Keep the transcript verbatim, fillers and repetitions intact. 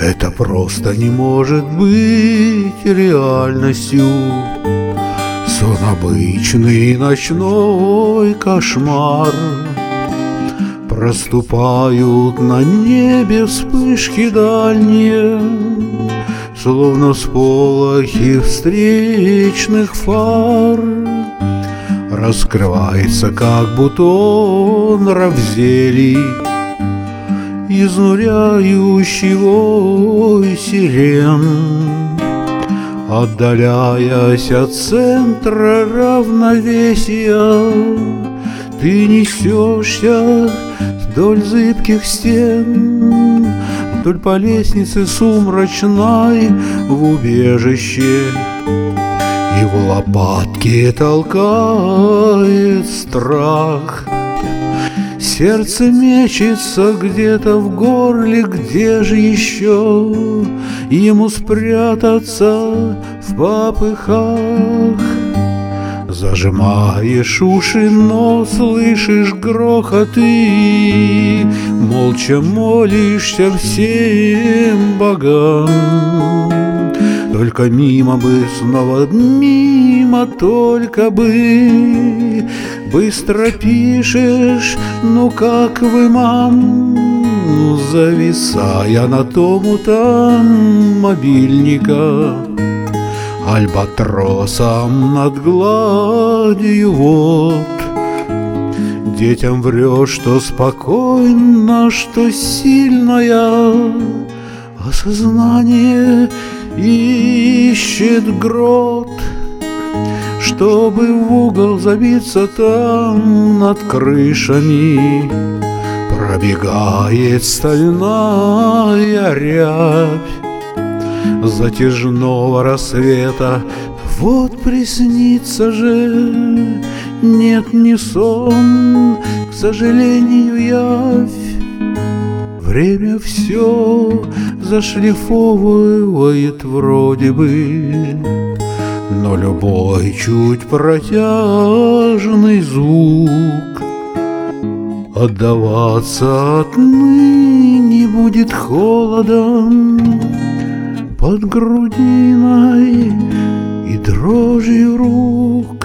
Это просто не может быть реальностью. Сон обычный ночной кошмар. Проступают на небе вспышки дальние, словно всполохи встречных фар. Раскрывается, как бутон равзелий, изнуряющий вой сирен. Отдаляясь от центра равновесия, ты несешься вдоль зыбких стен, вдоль по лестнице сумрачной в убежище. И в лопатке толкает страх. Сердце мечется где-то в горле, где же еще ему спрятаться в попыхах? Зажимаешь уши, но слышишь грохот и молча молишься всем богам. Только мимо бы, снова мимо, только бы. Быстро пишешь, ну как вы, мам, зависая на том-там мобильника. Альбатросом над гладью вод. Детям врешь, что спокойно, что сильная, а сознание ищет грот, чтобы в угол забиться там над крышами. Пробегает стальная рябь затяжного рассвета. Вот приснится же, нет, не сон, к сожалению, явь. Время все зашлифовывает вроде бы, но любой чуть протяжный звук отдаваться отныне будет холодом под грудиной и дрожью рук.